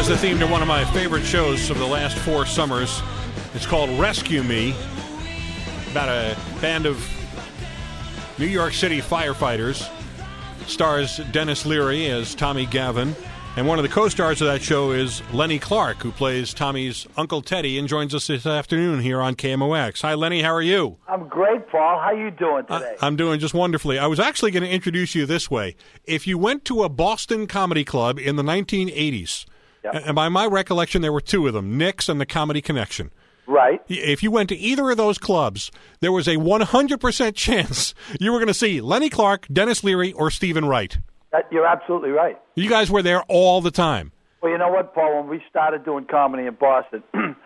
is the theme to one of my favorite shows of the last 4 summers. It's called Rescue Me, about a band of New York City firefighters. Stars Dennis Leary as Tommy Gavin. And one of the co-stars of that show is Lenny Clark, who plays Tommy's Uncle Teddy and joins us this afternoon here on KMOX. Hi, Lenny. How are you? I'm great, Paul. How you doing today? I'm doing just wonderfully. I was actually going to introduce you this way. If you went to a Boston comedy club in the 1980s, Yep. and by my recollection, there were 2 of them, Nick's and the Comedy Connection. Right. If you went to either of those clubs, there was a 100% chance you were going to see Lenny Clark, Dennis Leary, or Stephen Wright. You're absolutely right. You guys were there all the time. Well, you know what, Paul? When we started doing comedy in Boston,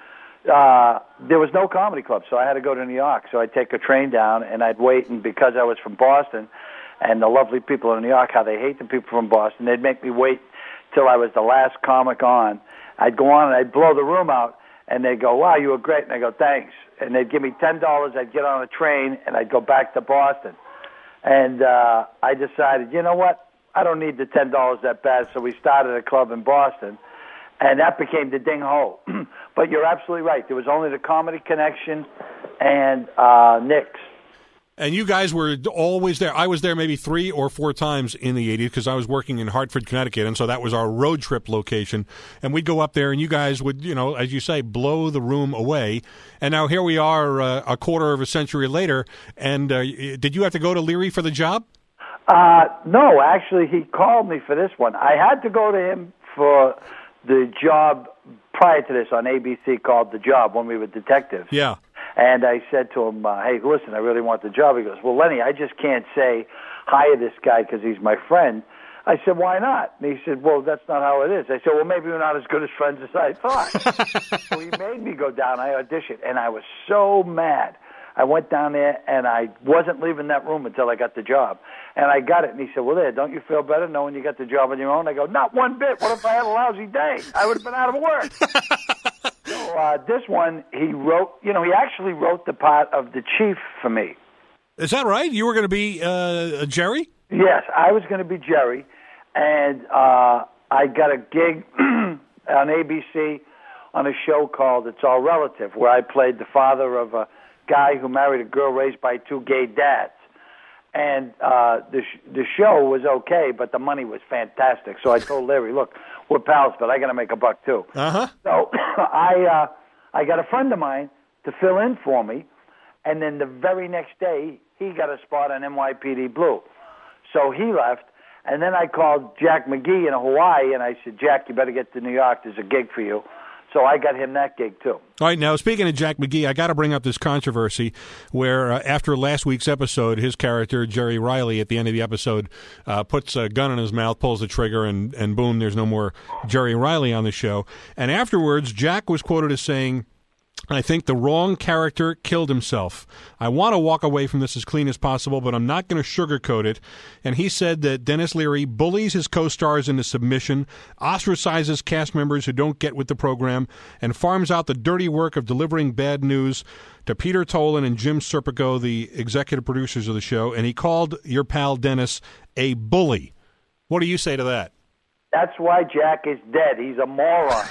there was no comedy club, so I had to go to New York. So I'd take a train down, and I'd wait, and because I was from Boston, and the lovely people in New York, how they hate the people from Boston, they'd make me wait till I was the last comic on. I'd go on, and I'd blow the room out, and they'd go, wow, you were great. And I go, thanks. And they'd give me $10. I'd get on a train, and I'd go back to Boston. And I decided, you know what? I don't need the $10 that bad, so we started a club in Boston, and that became the Ding Ho. But you're absolutely right. There was only the Comedy Connection and Nick's. And you guys were always there. I was there maybe 3 or 4 times in the 80s because I was working in Hartford, Connecticut, and so that was our road trip location. And we'd go up there, and you guys would, you know, as you say, blow the room away. And now here we are a quarter of a century later, and did you have to go to Leary for the job? No, actually, he called me for this one. I had to go to him for the job prior to this on ABC called The Job when we were detectives. Yeah. And I said to him, hey, listen, I really want the job. He goes, well, Lenny, I just can't say hire this guy because he's my friend. I said, why not? And he said, well, that's not how it is. I said, well, maybe we're not as good as friends as I thought. So he made me go down. I auditioned, and I was so mad. I went down there, and I wasn't leaving that room until I got the job. And I got it. And he said, well, there, don't you feel better knowing you got the job on your own? I go, not one bit. What if I had a lousy day? I would have been out of work. So this one, he wrote, you know, he actually wrote the part of the chief for me. Is that right? You were going to be Jerry? Yes, I was going to be Jerry. And I got a gig on ABC on a show called It's All Relative, where I played the father of a guy who married a girl raised by 2 gay dads. And the show was okay, but the money was fantastic. So I told Larry, look, we're pals, but I got to make a buck too. Uh-huh. So I got a friend of mine to fill in for me, and then the very next day, he got a spot on NYPD Blue. So he left, and then I called Jack McGee in Hawaii, and I said, Jack, you better get to New York. There's a gig for you. So I got him that gig, too. All right, now, speaking of Jack McGee, I got to bring up this controversy where after last week's episode, his character, Jerry Riley, at the end of the episode, puts a gun in his mouth, pulls the trigger, and boom, there's no more Jerry Riley on the show. And afterwards, Jack was quoted as saying, I think the wrong character killed himself. I want to walk away from this as clean as possible, but I'm not going to sugarcoat it. And he said that Dennis Leary bullies his co-stars into submission, ostracizes cast members who don't get with the program, and farms out the dirty work of delivering bad news to Peter Tolan and Jim Serpico, the executive producers of the show. And he called your pal Dennis a bully. What do you say to that? That's why Jack is dead. He's a moron.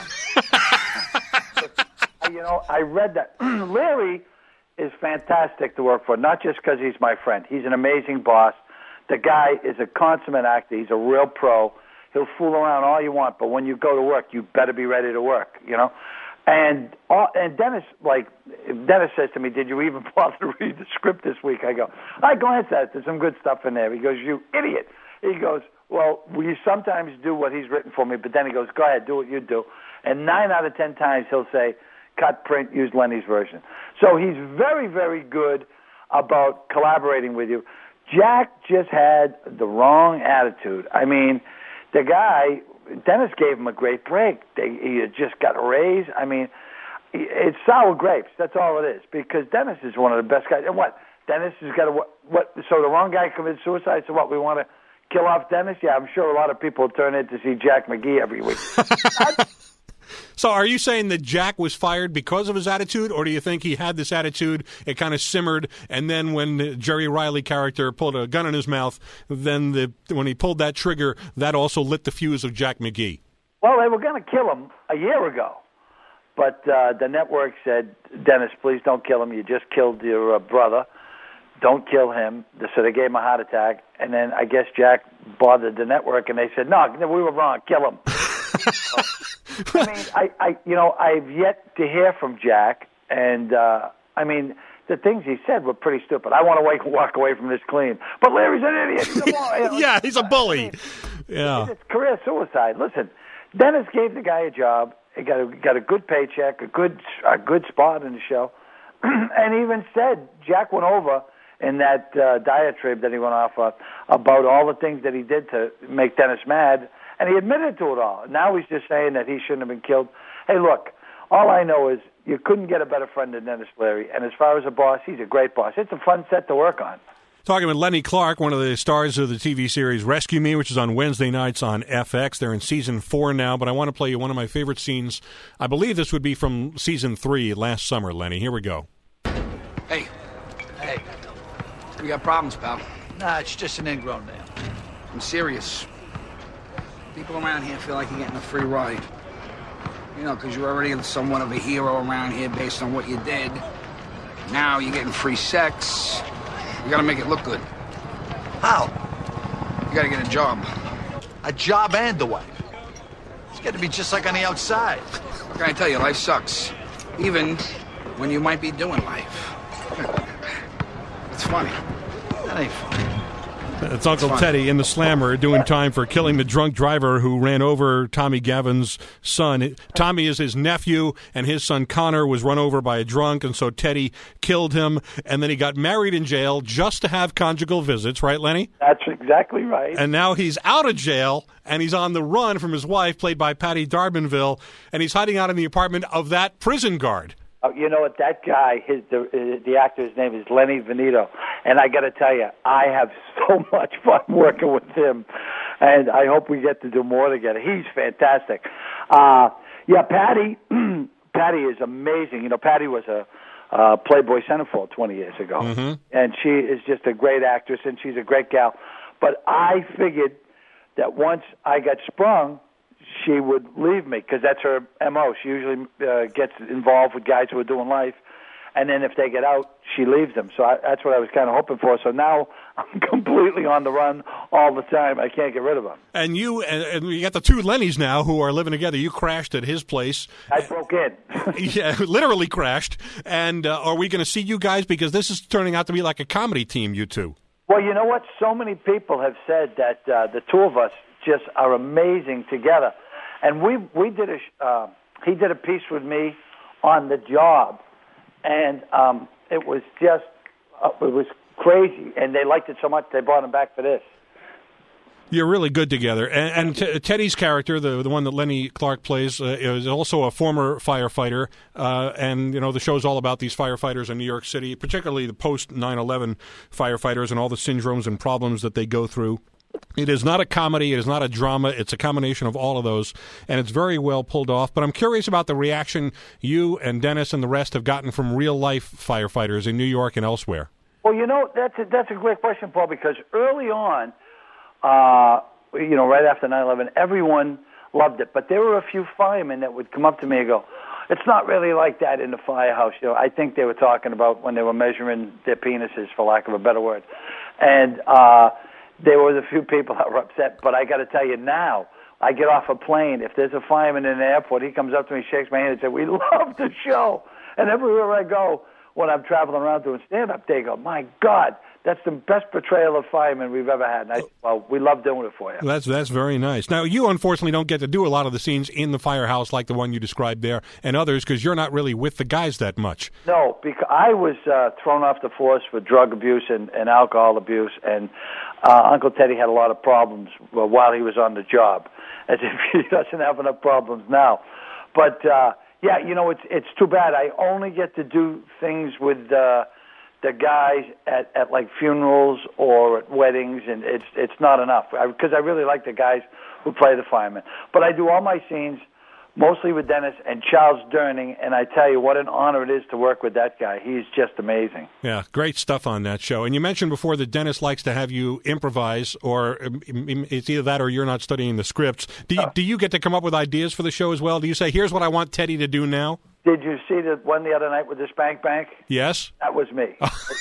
You know, I read that. Larry is fantastic to work for, not just because he's my friend. He's an amazing boss. The guy is a consummate actor. He's a real pro. He'll fool around all you want, but when you go to work, you better be ready to work, you know? And Dennis, Dennis says to me, did you even bother to read the script this week? I go, I glanced at it. There's some good stuff in there. He goes, you idiot. He goes, well, we sometimes do what he's written for me, but then he goes, go ahead, do what you do. And 9 out of 10 times he'll say, cut, print, use Lenny's version. So he's very, very good about collaborating with you. Jack just had the wrong attitude. I mean, the guy, Dennis gave him a great break. He had just got a raise. I mean, it's sour grapes. That's all it is. Because Dennis is one of the best guys. And what? Dennis has got what? So the wrong guy committed suicide. So what? We want to kill off Dennis? Yeah, I'm sure a lot of people turn in to see Jack McGee every week. So are you saying that Jack was fired because of his attitude, or do you think he had this attitude, it kind of simmered, and then when the Jerry Riley character pulled a gun in his mouth, then when he pulled that trigger, that also lit the fuse of Jack McGee? Well, they were going to kill him a year ago. But the network said, Dennis, please don't kill him. You just killed your brother. Don't kill him. So they gave him a heart attack. And then I guess Jack bothered the network, and they said, no, we were wrong. Kill him. I mean, I've yet to hear from Jack. And, I mean, the things he said were pretty stupid. I want to walk away from this clean. But Larry's an idiot. Yeah, he's a bully. I mean, yeah. It's career suicide. Listen, Dennis gave the guy a job. He got a good paycheck, a good spot in the show, and even said Jack went over in that diatribe that he went off about all the things that he did to make Dennis mad, and he admitted to it all. Now he's just saying that he shouldn't have been killed. Hey, look, all I know is you couldn't get a better friend than Dennis Leary, and as far as a boss, he's a great boss. It's a fun set to work on. Talking with Lenny Clarke, one of the stars of the TV series Rescue Me, which is on Wednesday nights on FX. They're in Season 4 now, but I want to play you one of my favorite scenes. I believe this would be from Season 3 last summer, Lenny. Here we go. Hey. We got problems, pal. Nah, it's just an ingrown nail. I'm serious. People around here feel like you're getting a free ride. You know, because you're already somewhat of a hero around here based on what you did. Now you're getting free sex. You gotta make it look good. How? You gotta get a job. A job and a wife. It's got to be just like on the outside. What can I tell you? Life sucks. Even when you might be doing life. It's funny. That ain't funny. It's Uncle Teddy in the Slammer doing time for killing the drunk driver who ran over Tommy Gavin's son. Tommy is his nephew, and his son Connor was run over by a drunk, and so Teddy killed him, and then he got married in jail just to have conjugal visits, right, Lenny? That's exactly right. And now he's out of jail, and he's on the run from his wife, played by Patty Darbanville, and he's hiding out in the apartment of that prison guard. You know what? That guy, the actor's name is Lenny Veneto, and I got to tell you, I have so much fun working with him, and I hope we get to do more together. He's fantastic. Patty is amazing. You know, Patty was a Playboy centerfold 20 years ago, and she is just a great actress, and she's a great gal. But I figured that once I got sprung, she would leave me because that's her MO. She usually gets involved with guys who are doing life, and then if they get out, she leaves them. So that's what I was kind of hoping for. So now I'm completely on the run all the time. I can't get rid of them. And you got the two Lennys now who are living together. You crashed at his place. I broke in. Yeah, literally crashed. And are we going to see you guys? Because this is turning out to be like a comedy team, you two. Well, you know what? So many people have said that the two of us just are amazing together. And we did he did a piece with me on The Job, and it was just it was crazy, and they liked it so much they brought him back for this. You're really good together. And Teddy's character, the one that Lenny Clarke plays, is also a former firefighter. And, you know, the show's all about these firefighters in New York City, particularly the post-9/11 firefighters and all the syndromes and problems that they go through. It is not a comedy. It is not a drama. It's a combination of all of those, and it's very well pulled off. But I'm curious about the reaction you and Dennis and the rest have gotten from real-life firefighters in New York and elsewhere. Well, you know, that's a great question, Paul, because early on, you know, right after 9/11, everyone loved it. But there were a few firemen that would come up to me and go, it's not really like that in the firehouse. You know, I think they were talking about when they were measuring their penises, for lack of a better word. And there was a few people that were upset, but I got to tell you now, I get off a plane. If there's a fireman in the airport, he comes up to me, shakes my hand, and says, "We love the show." And everywhere I go, when I'm traveling around doing stand-up, they go, "My God, that's the best portrayal of firemen we've ever had." And well, we love doing it for you. That's very nice. Now, you unfortunately don't get to do a lot of the scenes in the firehouse like the one you described there and others because you're not really with the guys that much. No, because I was thrown off the force for drug abuse and alcohol abuse, and Uncle Teddy had a lot of problems while he was on the job, as if he doesn't have enough problems now. But, yeah, you know, it's too bad. I only get to do things with the guys at like funerals or at weddings, and it's not enough because I really like the guys who play the firemen. But I do all my scenes mostly with Dennis and Charles Durning, and I tell you what an honor it is to work with that guy. He's just amazing. Yeah, great stuff on that show. And you mentioned before that Dennis likes to have you improvise, or it's either that or you're not studying the scripts. Do you get to come up with ideas for the show as well? Do you say, here's what I want Teddy to do now? Did you see the one the other night with the Spank Bank? Yes. That was me.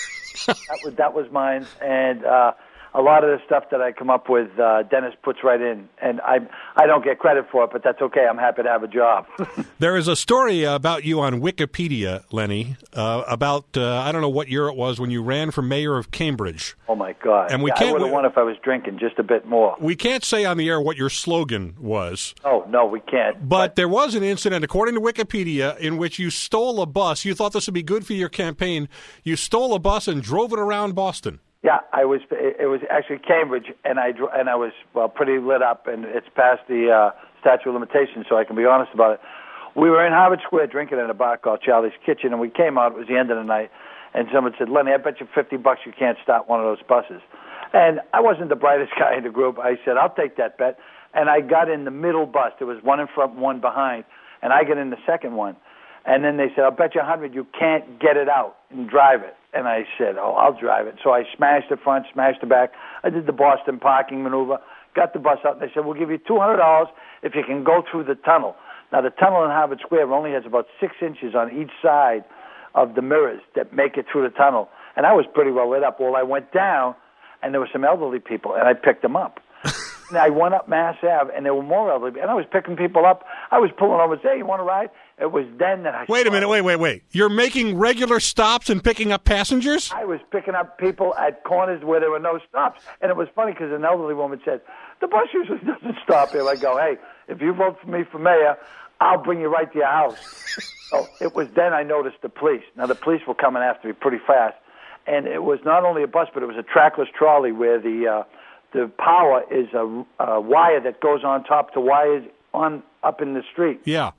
that was mine, and a lot of the stuff that I come up with, Dennis puts right in, and I don't get credit for it, but that's okay. I'm happy to have a job. There is a story about you on Wikipedia, Lenny, about I don't know what year it was when you ran for mayor of Cambridge. Oh my God! And I would have won if I was drinking just a bit more. We can't say on the air what your slogan was. Oh no, we can't. But there was an incident, according to Wikipedia, in which you stole a bus. You thought this would be good for your campaign. You stole a bus and drove it around Boston. Yeah, it was actually Cambridge, and I was pretty lit up, and it's past the statute of limitations, so I can be honest about it. We were in Harvard Square drinking at a bar called Charlie's Kitchen, and we came out. It was the end of the night, and someone said, "Lenny, I bet you $50 you can't start one of those buses." And I wasn't the brightest guy in the group. I said, "I'll take that bet," and I got in the middle bus. There was one in front, one behind, and I got in the second one. And then they said, "I'll bet you 100 you can't get it out and drive it." And I said, "Oh, I'll drive it." So I smashed the front, smashed the back. I did the Boston parking maneuver, got the bus out, and they said, "We'll give you $200 if you can go through the tunnel." Now, the tunnel in Harvard Square only has about 6 inches on each side of the mirrors that make it through the tunnel. And I was pretty well lit up. Well, I went down, and there were some elderly people, and I picked them up. And I went up Mass Ave, and there were more elderly, and I was picking people up. I was pulling over and saying, "Hey, you want to ride?" It was then that I Wait a minute, wait. You're making regular stops and picking up passengers? I was picking up people at corners where there were no stops. And it was funny because an elderly woman said, "The bus usually doesn't stop here." I go, "Hey, if you vote for me for mayor, I'll bring you right to your house." So it was then I noticed the police. Now, the police were coming after me pretty fast. And it was not only a bus, but it was a trackless trolley where the power is a wire that goes on top to wires up in the street. Yeah.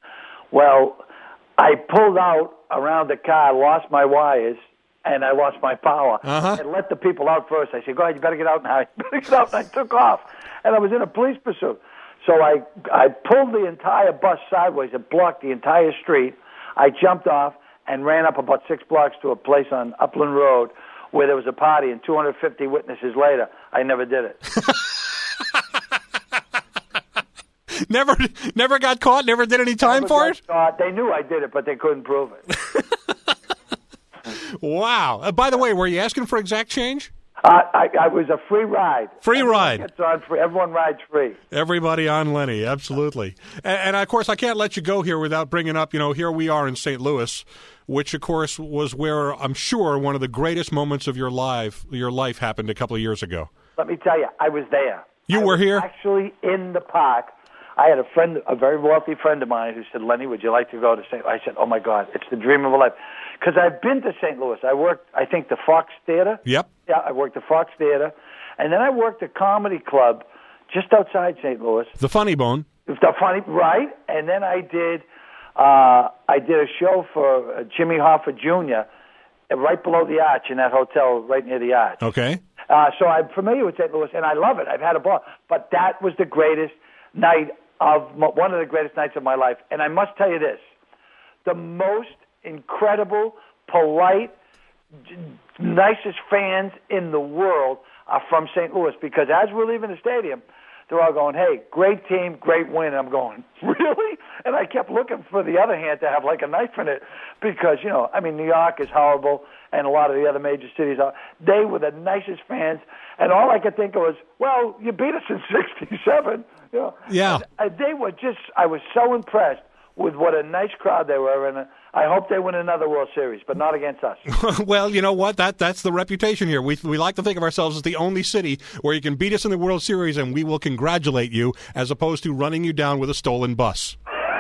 Well, I pulled out around the car, lost my wires, and I lost my power. And let the people out first. I said, "Go ahead, you better get out now." You better get out. And I took off. And I was in a police pursuit. So I pulled the entire bus sideways. It blocked the entire street. I jumped off and ran up about 6 blocks to a place on Upland Road where there was a party, and 250 witnesses later, I never did it. Never got caught? Never did any time for it? They knew I did it, but they couldn't prove it. Wow. By the way, were you asking for exact change? I was a free ride. Ride. It's on free. Everyone rides free. Everybody on Lenny, absolutely. And, of course, I can't let you go here without bringing up, here we are in St. Louis, which, of course, was where I'm sure one of the greatest moments of your life happened a couple of years ago. Let me tell you, I was there. You were here? Actually in the park. I had a very wealthy friend of mine who said, "Lenny, would you like to go to St. Louis?" I said, "Oh, my God, it's the dream of a life." Because I've been to St. Louis. I worked, I think, the Fox Theater. Yep. Yeah, I worked the Fox Theater. And then I worked a comedy club just outside St. Louis. The Funny Bone. Right. And then I did a show for Jimmy Hoffa Jr. Right below the Arch in that hotel right near the Arch. Okay. So I'm familiar with St. Louis, and I love it. I've had a ball. But that was the greatest night one of the greatest nights of my life. And I must tell you this, the most incredible, polite, nicest fans in the world are from St. Louis, because as we're leaving the stadium, they're all going, "Hey, great team, great win." And I'm going, "Really?" And I kept looking for the other hand to have like a knife in it, because, New York is horrible, and a lot of the other major cities are. They were the nicest fans, and all I could think of was, "Well, you beat us in '67." Yeah. And they were I was so impressed with what a nice crowd they were, and I hope they win another World Series, but not against us. Well, you know what? That's the reputation here. We like to think of ourselves as the only city where you can beat us in the World Series, and we will congratulate you, as opposed to running you down with a stolen bus.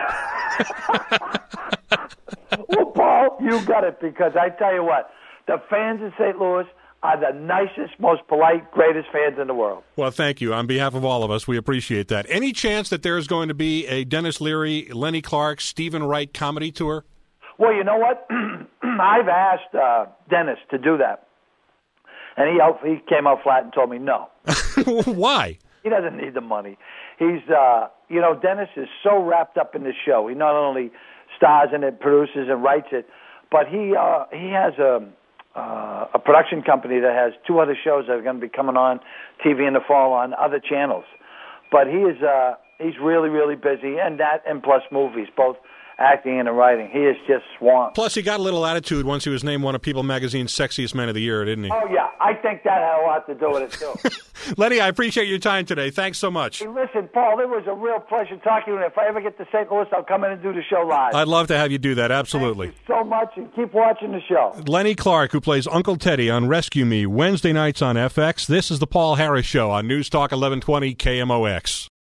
Well, Paul, you got it, because I tell you what, the fans in St. Louis are the nicest, most polite, greatest fans in the world. Well, thank you. On behalf of all of us, we appreciate that. Any chance that there's going to be a Dennis Leary, Lenny Clarke, Stephen Wright comedy tour? Well, you know what? I've asked Dennis to do that, and he came out flat and told me no. Why? He doesn't need the money. He's, Dennis is so wrapped up in the show. He not only stars in it, produces and writes it, but he has a production company that has 2 other shows that are going to be coming on TV in the fall on other channels. But he's really, really busy, and plus movies, both acting and writing. He is just swamped. Plus, he got a little attitude once he was named one of People Magazine's sexiest men of the year, didn't he? Oh, yeah. I think that had a lot to do with it, too. Lenny, I appreciate your time today. Thanks so much. Hey, listen, Paul, it was a real pleasure talking to you. If I ever get to St. Louis, I'll come in and do the show live. I'd love to have you do that, absolutely. Thank you so much, and keep watching the show. Lenny Clarke, who plays Uncle Teddy on Rescue Me, Wednesday nights on FX. This is the Paul Harris Show on News Talk 1120 KMOX.